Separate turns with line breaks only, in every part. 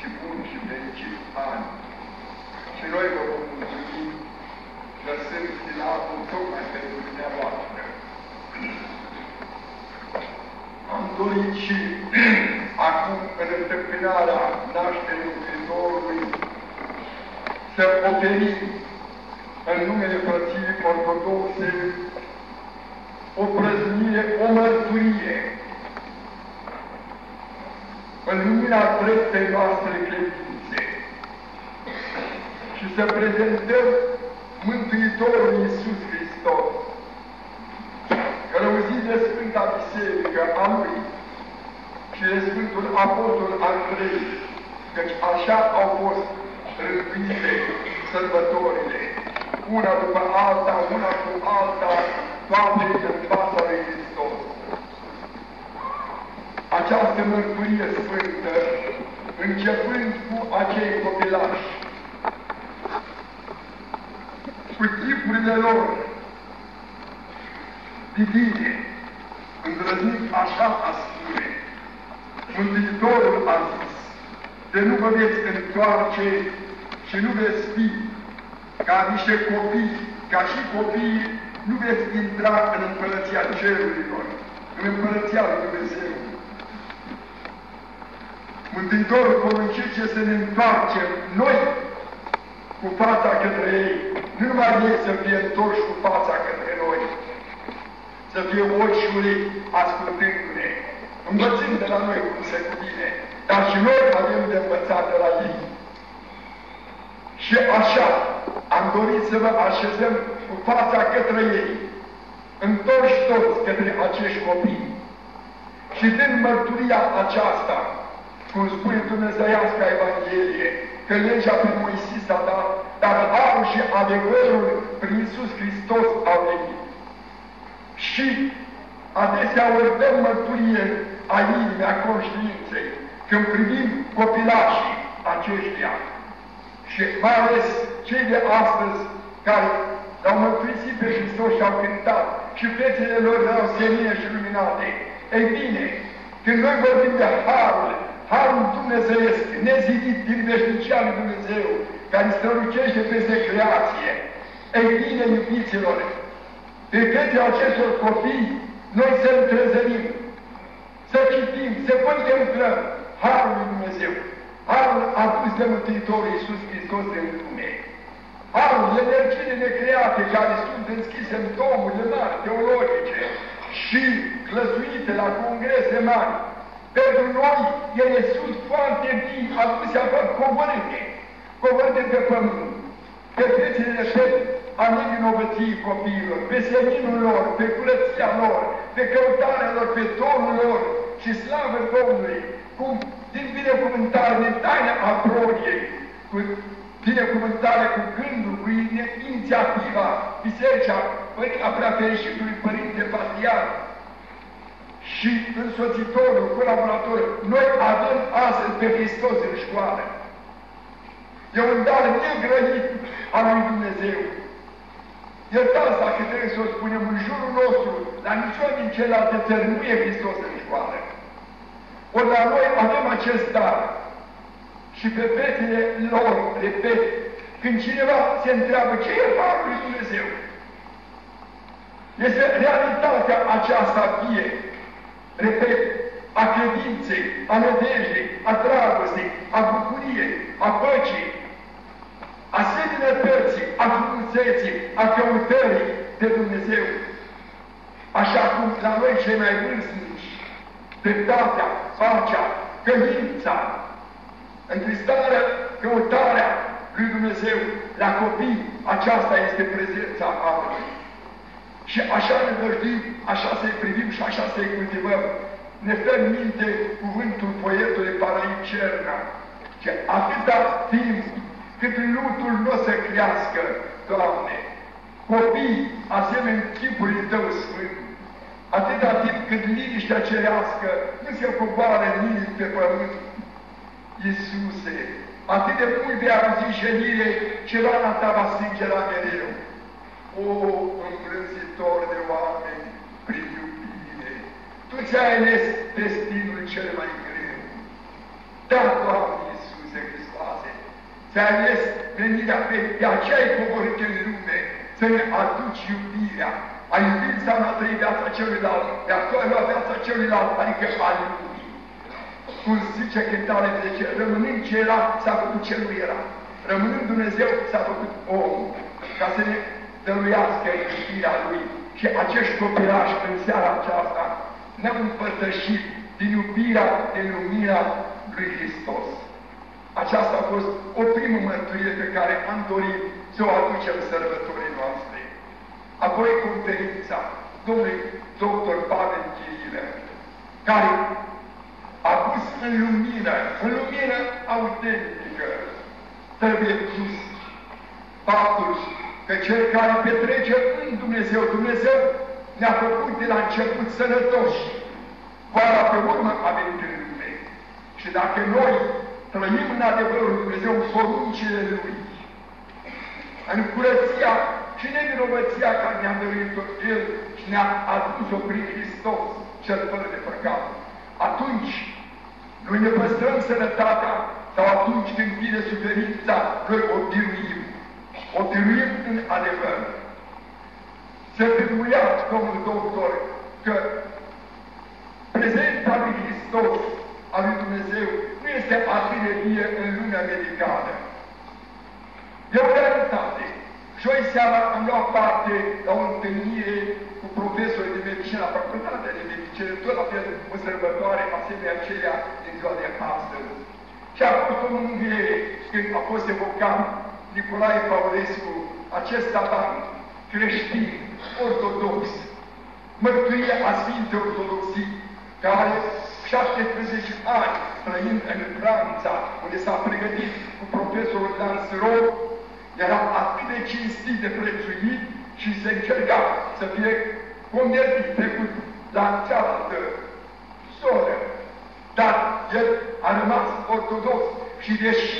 buni și fericiți ani. Și noi vă vom mulțumi, lăsând filacul tocmai pentru dumneavoastră. Am dorit și acum, în întâmpinarea nașterii Mântuitorului, să oferim în numele Frăției Ortodoxe o prăznuire, o mărturie în lumina dreptei noastre credințe și să prezentăm Mântuitorul Iisus Hristos, călăuzit de Sfânta Biserică a Lui și de Sfântul Apostol Andrei, căci așa au fost rânduite sărbătorile, una după alta, una cu alta, toate în fața lui Hristos. Această mărturie sfântă, începând cu acei copilași, cu chipurile lor divine, îndrăznit așa a spune, Mântuitorul a zis, de nu vă veți întoarce și nu veți fi ca niște copii, ca și copiii, nu veți intra în împărăția cerurilor, în împărăția lui Dumnezeu. Mântuitorul poruncește să ne întoarcem noi cu fața către ei, nu numai ei să fie întorși cu fața către noi, să fie ochi și urechi ascultându-ne, învățând de la noi cum se cuvine, dar și noi avem de învățat de la ei. Și așa am dorit să vă așezăm cu fața către ei, întorși toți către acești copii. Și din mărturia aceasta, cum spune Dumnezeiasca Evanghelie, că legea prin Moisis a dat, dar harul și adevărul prin Iisus Hristos au venit. Și adesea ori dăm mărturie a inimii, a conștiinței, când privim copilașii aceștia, și mai ales cei de astăzi care l-au mărturisit pe Hristos și au cântat și fețele lor erau senine și luminate. Ei bine, când noi vorbim de harul dumnezeiesc, nezidit din veșnicia lui Dumnezeu, care strălucește peste creație, ei bine, iubiților, pe fețele acestor copii, noi să întrezărim, să citim, să contemplăm harul lui Dumnezeu. Harul adus de Mântuitorul Iisus Hristos în lume. Harul, energiile necreate care sunt înscrise în tomurile mari, teologice și clăsuite la congrese mari. Pentru noi, ele sunt foarte vii, aduse apă coborâte pe pământ, pe fețele a nevinovăției copiilor, pe seninul lor, pe curăția lor, pe căutarea lor, pe tonul lor și slavă Domnului, cum din binecuvântare, din taina a gloriei, cu binecuvântare, cu gândul, cu inițiativa, biserica, a preafericitului Părinte Patriarh și însoțitorul, colaboratorul, noi avem astăzi pe Hristos în școală. E un dar negrăit al lui Dumnezeu. Iertați dacă trebuie să o spunem în jurul nostru, la niciuna din celelalte țări nu e Hristos în școală. Ori la noi avem acest dar. Și pe fețele lor, repet, când cineva se întreabă ce e harul lui Dumnezeu, este realitatea aceasta vie, repet, a credinței, a nădejdei, a dragostei, a bucuriei, a păcii, a seminătății, a frumuseții, a căutării de Dumnezeu. Așa cum la noi cei mai vârstnici, dreptatea, pacea, căința, întristarea, căutarea lui Dumnezeu la copii, aceasta este prezența Harului. Și așa ne văjdim, așa să-i privim și așa să-i cultivăm. Ne stă în minte cuvântul poetului Paraid Cerna, că atâta timp cât lutul nu o să crească, Doamne, copii asemenea chipului Tău Sfânt, atâta timp cât liniștea cerească nu se coboară nimic pe pământ, Iisuse, atât de mult de auzi jenire, ce rana Ta va strângera mereu. O, îmbrânzitor de oameni, prin iubire, Tu ți-ai ales destinul cel mai greu. Da, Doamne Iisuse te-ai ales venirea, pe aceea ai coborât în lume, să ne aduci iubirea. A iubit înseamnă a trăi viața celuilalt, iar tu ai luat viața celuilalt, adică a lumii. Cum zice cântarea de ce, rămânând ce era, s-a făcut ce nu era. Rămânând Dumnezeu, s-a făcut om, ca să ne dăruiască iubirea Lui. Și acești copilași în seara aceasta ne-au împărtășit din iubirea, din lumina lui Hristos. Aceasta a fost o primă mărturie pe care am dorit să o aducem sărbătorii noastre. Apoi conferința domnului dr. Pavel Chirilă, care a pus în lumină autentică, trebuie pus faptul că cel care petrece în Dumnezeu, Dumnezeu ne-a făcut de la început sănătoși, doar pe urmă a venit în lume. Și dacă noi trăim în adevărul lui Dumnezeu, în poruncile Lui, în curăția și nevinovăția care ne-a dăruit-o El și ne-a adus-o prin Hristos, cel fără de păcat, atunci noi ne păstrăm sănătatea, sau atunci când vine suferința, noi o biruim. O biruim în adevăr. Se biruia domnul doctor că prezența lui Hristos, a lui Dumnezeu, nu este atât de vie în lumea medicală. E o realitate. Joi seara am luat parte la o întâlnire cu profesori de medicină la facultatea de medicină, tot la fel o sărbătoare asemenea acelea din ziua de astăzi. Și a fost o mângâiere când a fost evocat Nicolae Paulescu, acest taban creștin, ortodox, mărturie a Sfintei Ortodoxii, care 17 ani trăind în Franța, unde s-a pregătit cu profesorul Lancerot, era atât de cinstit, de prețuit și se încerca să fie convertit, trecut la cealaltă soră. Dar el a rămas ortodox și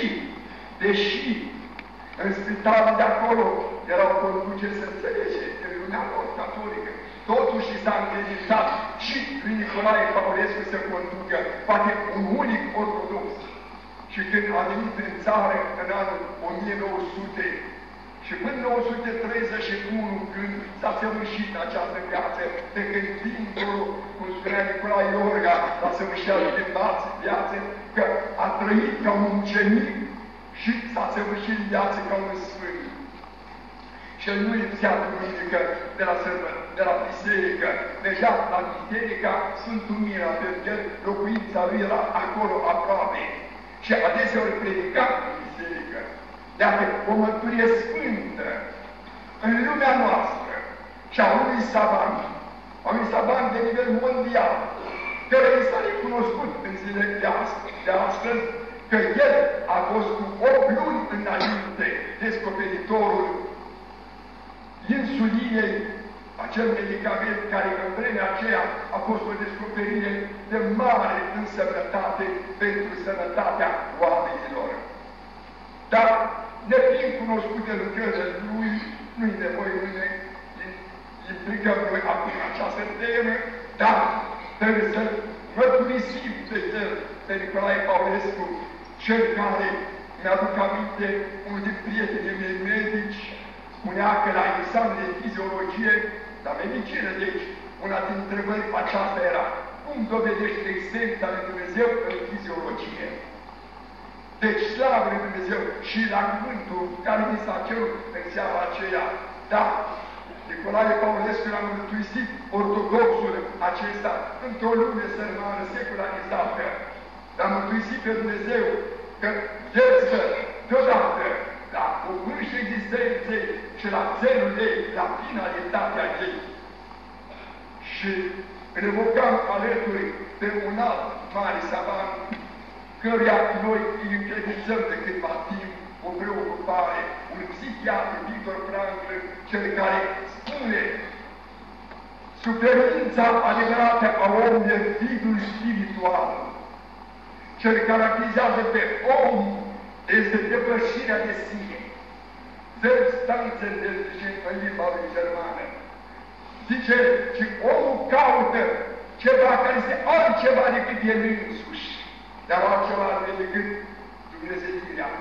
deși în spitalul de acolo erau conduceri, să înțelege, în lumea lor catolică, totuși s-a încredințat și lui Nicolae Paulescu să conducă, poate un unic ortodox. Și când a venit în țară în anul 1900 și până 1931, când s-a săvârșit această viață, de când dincolo, cum spunea Nicolae Iorga, la săvârșirea de viață, că a trăit ca un ucenic și s-a săvârșit viață ca un sfânt. Și el nu lipsea duminică de la biserică. Deja la biserica Sfântul Mira, pentru că locuința lui era acolo aproape. Și adesea ori predica în biserică. Dacă o mărturie sfântă în lumea noastră și a unui savan de nivel mondial, care i s-a recunoscut în zilele de astăzi, că el a fost cu 8 luni înainte descoperitorul insulinei, acel medicament care în vremea aceea a fost o descoperire de mare însemnătate pentru sănătatea oamenilor. Dar, nefiind cunoscute lucrările lui, nu-i nevoie să ne implicăm noi acum în această temă, dar trebuie să mărturisim pe el, pe Nicolae Paulescu, cel care mi-aduc aminte, unul din prietenii mei medici, spunea că la examen de fiziologie, la medicină, deci, una dintre întrebări aceasta era: cum dovedești existența lui Dumnezeu în fiziologie? Deci, slavă lui Dumnezeu și la cuvântul care mi s-a cerut în seara aceea, da, Nicolae Paulescu l-a mărturisit ortodoxul acesta într-o lume sărmană, secularizată. L-a mărturisit pe Dumnezeu că El să, deodată, la cuvântul existenței și la țelul ei, la finalitatea ei. Și îl evocam alături de un alt mare savan, căruia noi îi încredințăm de câtva timp o preocupare, un psihiatru, Victor Frankl, cel care spune: suferința adevărată a omului e vidul spiritual. Ce îl caracterizează pe om este depășirea de sine. Selbstanțe de zice în limba lui germană. Zice, și omul caută ceva care este altceva decât el însuși, dar altceva decât Dumnezeirea.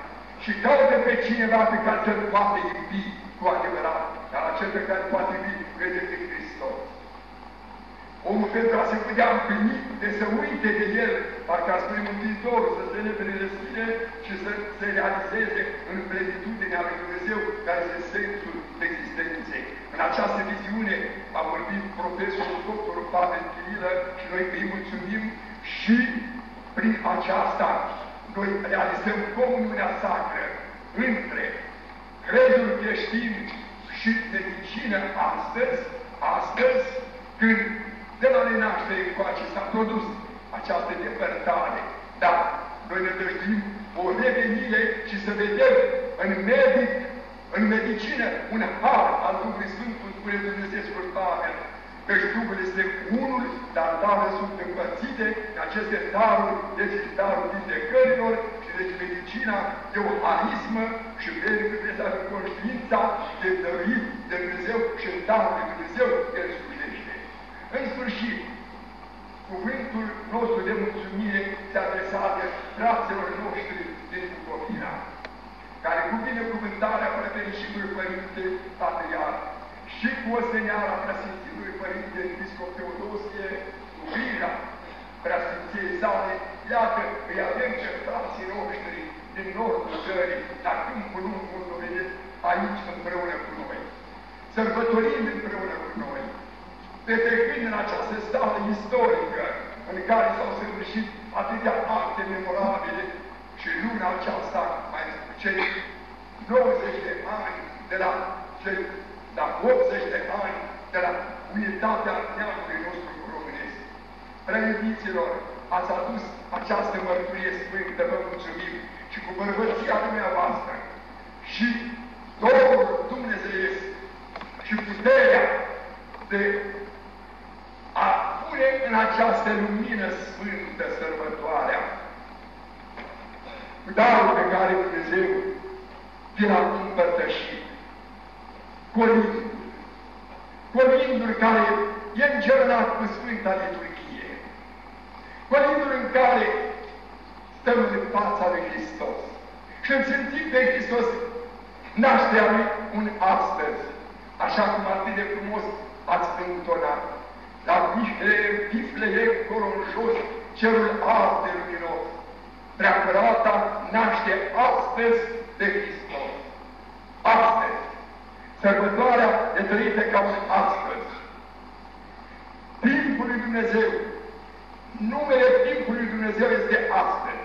și caută pe cineva pe care să-l poate iubi cu adevărat, dar acel pe care poate iubi crede în Hristos. Omul pentru a se putea împlini, de să uite de el, parcă a spune Mântuitorul, să se lepede de sine și să se realizeze în plenitudinea lui Dumnezeu, care este sensul existenței. În această viziune a vorbit profesorul doctor Pavel Chirilă și noi îi mulțumim și prin aceasta noi realizăm comuniunea sacră între crezul creștin și medicină astăzi, când de la nenaștere încoace s-a produs această depărtare. Dar noi ne dăjduim o revenire și să vedem în medicină un har al Duhului Sfânt, cum spune Dumnezeul Pavel, căci Duhul este unul, dar darurile sunt împărțite, aceste daruri, deci darul vindecărilor, și deci medicina e o harismă și vede că trebuie să avem conștiința de dăruit de Dumnezeu și în darul de Dumnezeu el slujește. În sfârșit, cuvântul nostru de mulțumire se adresează fraților noștri din Bucovina, care cu binecuvântarea Prefericitului Părinte Patriarh și cu osteneala Preasfințitului Părinte Episcop Teodosie, iubirea Preasfinției sale, iată, îi avem pe frații noștri din nordul țării, dar câmpul lungul dovedit aici împreună cu noi. Sărbătorim împreună cu noi, petrecând în această sală istorică în care s-au săvârșit atâtea acte memorabile și luna aceasta, mai cei 90 de ani de la 80 de ani de la unitatea neamului nostru românesc. Prea-iubiților, ați adus această mărturie sfântă, vă mulțumim, și cu bărbăția dumneavoastră și Domnul Dumnezeiesc și puterea de a pune în această lumină sfântă sărbătoarea darul pe care Dumnezeu vi l-a împărtășit. Colindul care e încercat cu Sfânta Liturghie, colindul în care stăm în fața lui Hristos și îl simțim pe Hristos nașterea lui un astăzi, așa cum atât de frumos ați întonat. La Bifleie, acolo în jos, cerul arde luminos. Preacurata naște astăzi de Hristos. Astăzi. Sărbătoarea e trăită ca un astăzi. Timpul lui Dumnezeu, numele timpului lui Dumnezeu este astăzi.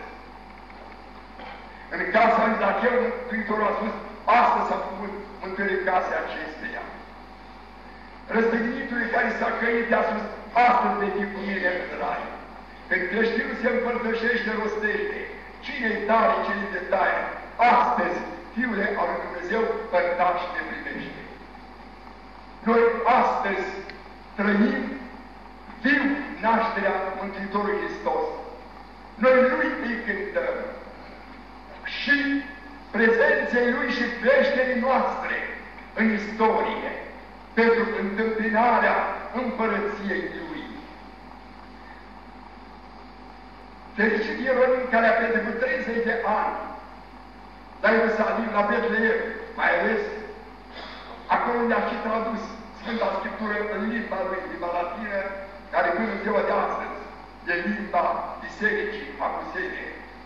În casa lui Zacheu, Mântuitorul a spus, astăzi s-a făcut mântuirea casei acesteia. Răstignitului care s-a căit i-a spus, astăzi vei fi cu mine în rai. Când creștinul se împărtășește, rostește, cine-i tare, cine-i de taină, astăzi, Fiule al lui Dumnezeu, părtaș te primește. Noi astăzi trăim viu nașterea Mântuitorului Hristos. Noi Lui îi cântăm și prezenței Lui și creșterii noastre în istorie, pentru întâmpinarea împărăției Lui. Fericit Ieronim, care a petrecut 30 de ani la Ierusalim, la Betleem, mai ales acolo unde a și tradus Sfânta Scriptură în limba lui, limba latină, care până în ziua de astăzi e limba bisericii Acusene.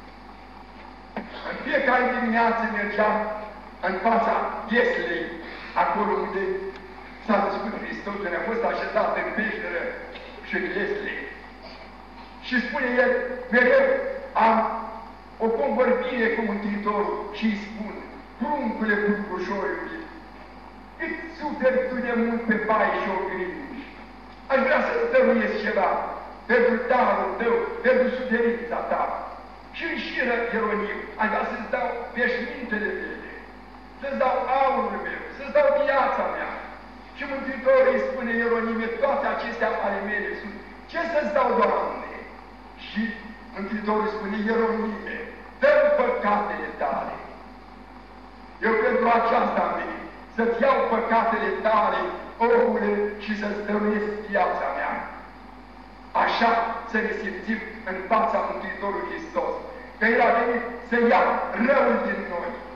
În fiecare dimineață mergeam în fața Ieslei, acolo unde s-a născut Hristos, unde a fost așezat în peșteră și în Iesle. Și spune el, mereu am o convorbire cu Mântuitorul și îi spun, pruncule pruncușorului, cât suferi tu de mult pe baie și oglinzi. Aș vrea să-ți dăruiesc ceva pentru darul tău, pentru suferința ta. Și înșiră Ieronim, aș vrea să-ți dau veșmintele mele, să-ți dau aurul meu, să-ți dau viața mea. Și Mântuitorul îi spune Ieronime, toate acestea ale mele sunt. Ce să-ți dau, Doamne? Și Mântuitorul spune, Ieronime, dă-mi păcatele tale. Eu pentru aceasta am venit, să-ți iau păcatele tale, omule, și să-ți dăruiesc viața mea. Așa să ne simțim în fața Mântuitorului Hristos, că El a venit să ia răul din noi,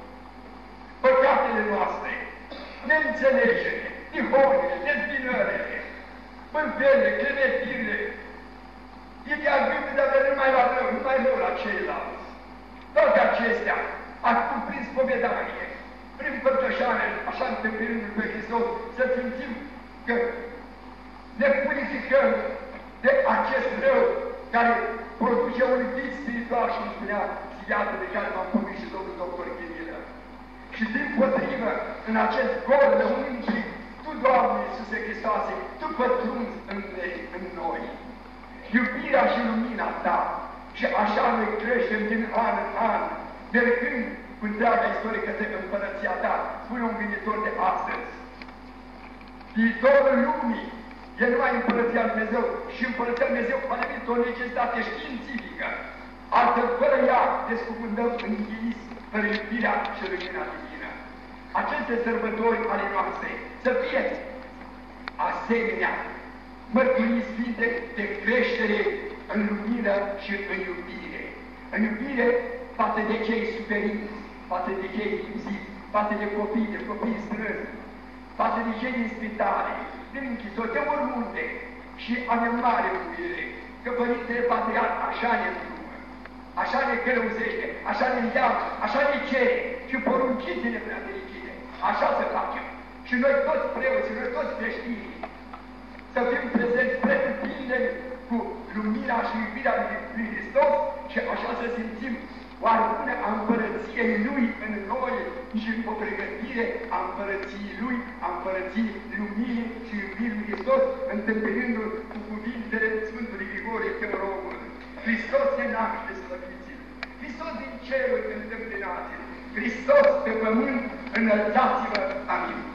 păcatele noastre, neînțelegere, tihonile, dezbinările, pântelele, clemetirile, ideea gândului de a vedea numai rău la ceilalți. Toate acestea ar cuprins povedanie, prin părtășare, așa întâmplându-L pe Hristos, să simțim că ne purificăm de acest rău care produce un vid spiritual și îmi spunea psihiatră de care m-am pomenit și domnul doctor Ghirilă. Și dimpotrivă, în acest gol lăuntric, Tu, Doamne Iisuse Hristoase, Tu pătrunzi în noi. Iubirea și lumina Ta, și așa noi creștem din an în an, mergând cu întreaga istorie către împărăția Ta, spune un gânditor de astăzi. Viitorul lumii e numai împărăția Lui Dumnezeu și împărăția Lui Dumnezeu a devenit o necesitate științifică. Altfel, fără ea, descuvântăm în Iisus, fără iubirea și lumina divină. Aceste sărbători ale noastre să fie asemenea mărturii sfinte de creștere în lumină și în iubire. În iubire față de cei suferiți, față de cei lipsiți, față de copii străzi, față de cei din spitale, din închisori, de oriunde. Și am mare bucurie că Părintele Patriarh așa ne îndrumă, așa ne călăuzește, așa ne îndeamnă, așa ne cere și porunciți-ne prea fericite. Așa să facem. Și noi toți preoții, noi toți creștinii, să fim prezenți pretutindeni cu lumina și iubirea lui Hristos și așa să simțim o armune a împărăției Lui în noi și o pregătire a împărăției Lui, a împărăției luminii și iubirii lui Hristos, întâmpinându-L cu cuvintele Sfântului Grigorie Teologul. Hristos se naște, slăviți-L! Hristos din ceruri întâmplinați-L! Hristos pe pământ, înălțați-vă! Amin!